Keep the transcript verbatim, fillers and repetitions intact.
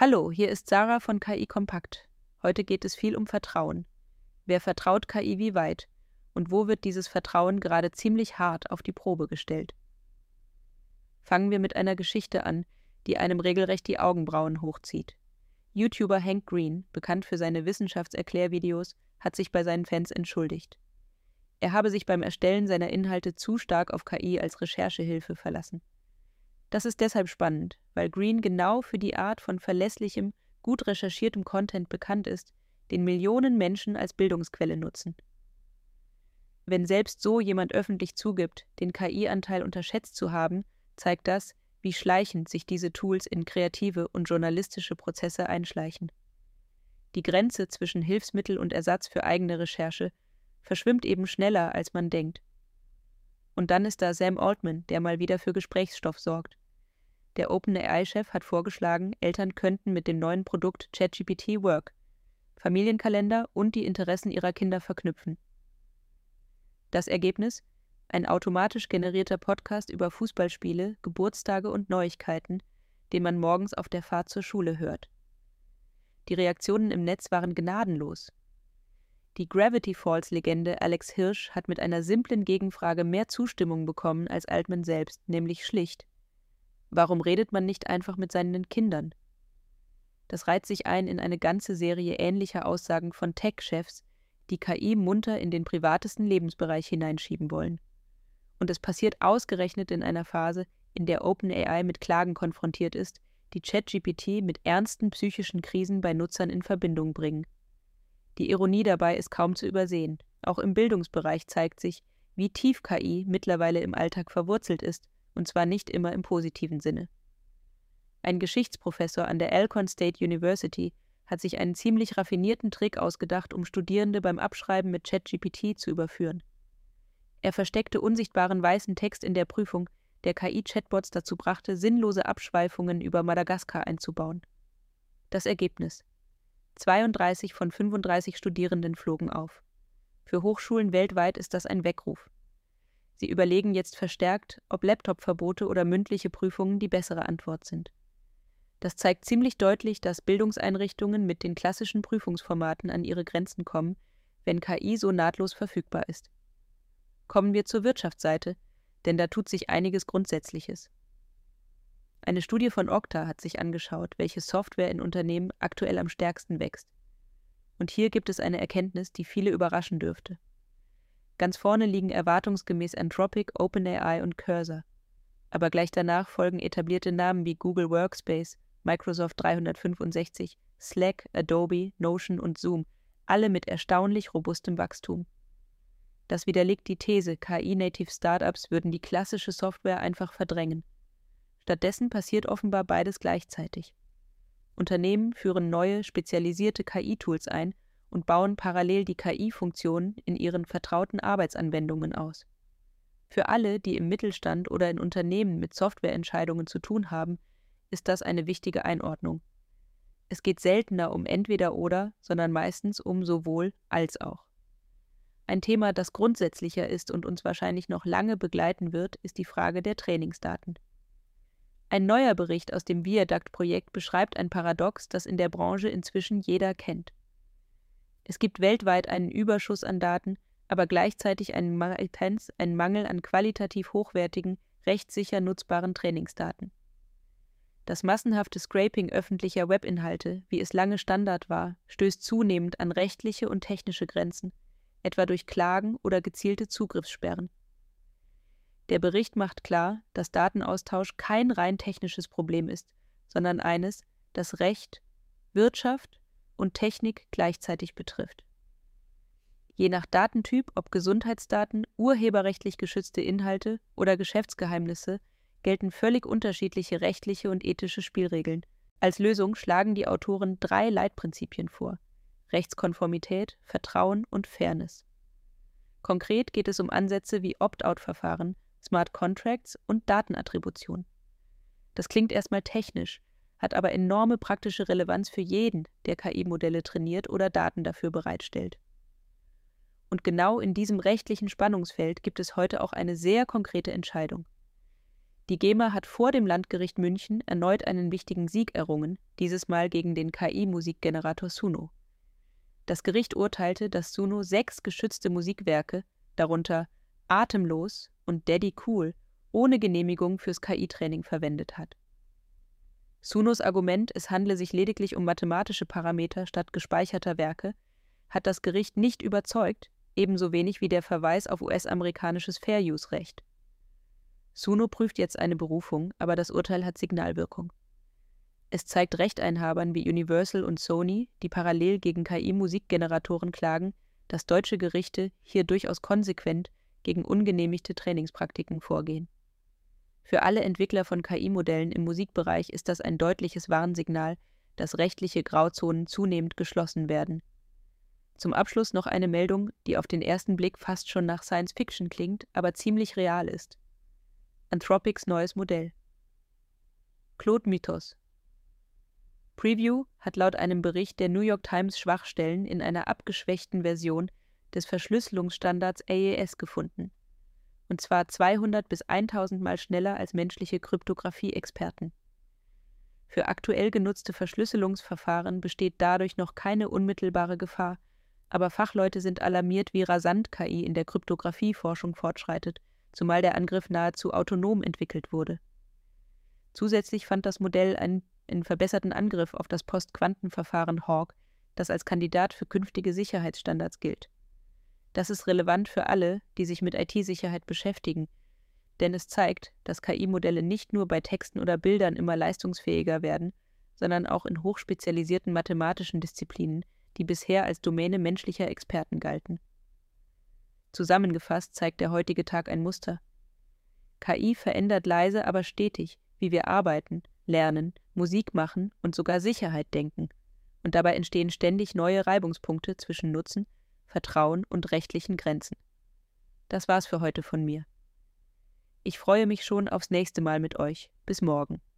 Hallo, hier ist Sarah von K I Kompakt. Heute geht es viel um Vertrauen. Wer vertraut K I wie weit? Und wo wird dieses Vertrauen gerade ziemlich hart auf die Probe gestellt? Fangen wir mit einer Geschichte an, die einem regelrecht die Augenbrauen hochzieht. YouTuber Hank Green, bekannt für seine Wissenschaftserklärvideos, hat sich bei seinen Fans entschuldigt. Er habe sich beim Erstellen seiner Inhalte zu stark auf K I als Recherchehilfe verlassen. Das ist deshalb spannend, weil Green genau für die Art von verlässlichem, gut recherchiertem Content bekannt ist, den Millionen Menschen als Bildungsquelle nutzen. Wenn selbst so jemand öffentlich zugibt, den K I-Anteil unterschätzt zu haben, zeigt das, wie schleichend sich diese Tools in kreative und journalistische Prozesse einschleichen. Die Grenze zwischen Hilfsmittel und Ersatz für eigene Recherche verschwimmt eben schneller, als man denkt. Und dann ist da Sam Altman, der mal wieder für Gesprächsstoff sorgt. Der OpenAI-Chef hat vorgeschlagen, Eltern könnten mit dem neuen Produkt ChatGPT Work, Familienkalender und die Interessen ihrer Kinder verknüpfen. Das Ergebnis? Ein automatisch generierter Podcast über Fußballspiele, Geburtstage und Neuigkeiten, den man morgens auf der Fahrt zur Schule hört. Die Reaktionen im Netz waren gnadenlos. Die Gravity Falls-Legende Alex Hirsch hat mit einer simplen Gegenfrage mehr Zustimmung bekommen als Altman selbst, nämlich schlicht: Warum redet man nicht einfach mit seinen Kindern? Das reiht sich ein in eine ganze Serie ähnlicher Aussagen von Tech-Chefs, die K I munter in den privatesten Lebensbereich hineinschieben wollen. Und es passiert ausgerechnet in einer Phase, in der OpenAI mit Klagen konfrontiert ist, die ChatGPT mit ernsten psychischen Krisen bei Nutzern in Verbindung bringen. Die Ironie dabei ist kaum zu übersehen. Auch im Bildungsbereich zeigt sich, wie tief K I mittlerweile im Alltag verwurzelt ist, und zwar nicht immer im positiven Sinne. Ein Geschichtsprofessor an der Alcorn State University hat sich einen ziemlich raffinierten Trick ausgedacht, um Studierende beim Abschreiben mit ChatGPT zu überführen. Er versteckte unsichtbaren weißen Text in der Prüfung, der K I-Chatbots dazu brachte, sinnlose Abschweifungen über Madagaskar einzubauen. Das Ergebnis: zweiunddreißig von fünfunddreißig Studierenden flogen auf. Für Hochschulen weltweit ist das ein Weckruf. Sie überlegen jetzt verstärkt, ob Laptop-Verbote oder mündliche Prüfungen die bessere Antwort sind. Das zeigt ziemlich deutlich, dass Bildungseinrichtungen mit den klassischen Prüfungsformaten an ihre Grenzen kommen, wenn K I so nahtlos verfügbar ist. Kommen wir zur Wirtschaftsseite, denn da tut sich einiges Grundsätzliches. Eine Studie von Okta hat sich angeschaut, welche Software in Unternehmen aktuell am stärksten wächst. Und hier gibt es eine Erkenntnis, die viele überraschen dürfte. Ganz vorne liegen erwartungsgemäß Anthropic, OpenAI und Cursor. Aber gleich danach folgen etablierte Namen wie Google Workspace, Microsoft dreihundertfünfundsechzig, Slack, Adobe, Notion und Zoom, alle mit erstaunlich robustem Wachstum. Das widerlegt die These, K I-Native Startups würden die klassische Software einfach verdrängen. Stattdessen passiert offenbar beides gleichzeitig. Unternehmen führen neue, spezialisierte K I-Tools ein und bauen parallel die K I-Funktionen in ihren vertrauten Arbeitsanwendungen aus. Für alle, die im Mittelstand oder in Unternehmen mit Softwareentscheidungen zu tun haben, ist das eine wichtige Einordnung. Es geht seltener um entweder oder, sondern meistens um sowohl als auch. Ein Thema, das grundsätzlicher ist und uns wahrscheinlich noch lange begleiten wird, ist die Frage der Trainingsdaten. Ein neuer Bericht aus dem Viaduct-Projekt beschreibt ein Paradox, das in der Branche inzwischen jeder kennt. Es gibt weltweit einen Überschuss an Daten, aber gleichzeitig einen Mangel, einen Mangel an qualitativ hochwertigen, rechtssicher nutzbaren Trainingsdaten. Das massenhafte Scraping öffentlicher Webinhalte, wie es lange Standard war, stößt zunehmend an rechtliche und technische Grenzen, etwa durch Klagen oder gezielte Zugriffssperren. Der Bericht macht klar, dass Datenaustausch kein rein technisches Problem ist, sondern eines, das Recht, Wirtschaft und Technik gleichzeitig betrifft. Je nach Datentyp, ob Gesundheitsdaten, urheberrechtlich geschützte Inhalte oder Geschäftsgeheimnisse, gelten völlig unterschiedliche rechtliche und ethische Spielregeln. Als Lösung schlagen die Autoren drei Leitprinzipien vor: Rechtskonformität, Vertrauen und Fairness. Konkret geht es um Ansätze wie Opt-out-Verfahren, Smart Contracts und Datenattribution. Das klingt erstmal technisch, hat aber enorme praktische Relevanz für jeden, der K I-Modelle trainiert oder Daten dafür bereitstellt. Und genau in diesem rechtlichen Spannungsfeld gibt es heute auch eine sehr konkrete Entscheidung. Die GEMA hat vor dem Landgericht München erneut einen wichtigen Sieg errungen, dieses Mal gegen den K I-Musikgenerator Suno. Das Gericht urteilte, dass Suno sechs geschützte Musikwerke, darunter Atemlos und Daddy Cool, ohne Genehmigung fürs K I-Training verwendet hat. Sunos Argument, es handle sich lediglich um mathematische Parameter statt gespeicherter Werke, hat das Gericht nicht überzeugt, ebenso wenig wie der Verweis auf U S-amerikanisches Fair-Use-Recht. Suno prüft jetzt eine Berufung, aber das Urteil hat Signalwirkung. Es zeigt Rechteinhabern wie Universal und Sony, die parallel gegen K I-Musikgeneratoren klagen, dass deutsche Gerichte hier durchaus konsequent gegen ungenehmigte Trainingspraktiken vorgehen. Für alle Entwickler von K I-Modellen im Musikbereich ist das ein deutliches Warnsignal, dass rechtliche Grauzonen zunehmend geschlossen werden. Zum Abschluss noch eine Meldung, die auf den ersten Blick fast schon nach Science Fiction klingt, aber ziemlich real ist. Anthropics neues Modell. Claude Mythos. Preview hat laut einem Bericht der New York Times Schwachstellen in einer abgeschwächten Version des Verschlüsselungsstandards A E S gefunden. Und zwar zweihundert bis tausend Mal schneller als menschliche Kryptographie-Experten. Für aktuell genutzte Verschlüsselungsverfahren besteht dadurch noch keine unmittelbare Gefahr, aber Fachleute sind alarmiert, wie rasant K I in der Kryptographieforschung fortschreitet, zumal der Angriff nahezu autonom entwickelt wurde. Zusätzlich fand das Modell einen, einen verbesserten Angriff auf das Postquantenverfahren Hawk, das als Kandidat für künftige Sicherheitsstandards gilt. Das ist relevant für alle, die sich mit I T-Sicherheit beschäftigen, denn es zeigt, dass K I-Modelle nicht nur bei Texten oder Bildern immer leistungsfähiger werden, sondern auch in hochspezialisierten mathematischen Disziplinen, die bisher als Domäne menschlicher Experten galten. Zusammengefasst zeigt der heutige Tag ein Muster. K I verändert leise, aber stetig, wie wir arbeiten, lernen, Musik machen und sogar Sicherheit denken. Und dabei entstehen ständig neue Reibungspunkte zwischen Nutzen, Vertrauen und rechtlichen Grenzen. Das war's für heute von mir. Ich freue mich schon aufs nächste Mal mit euch. Bis morgen.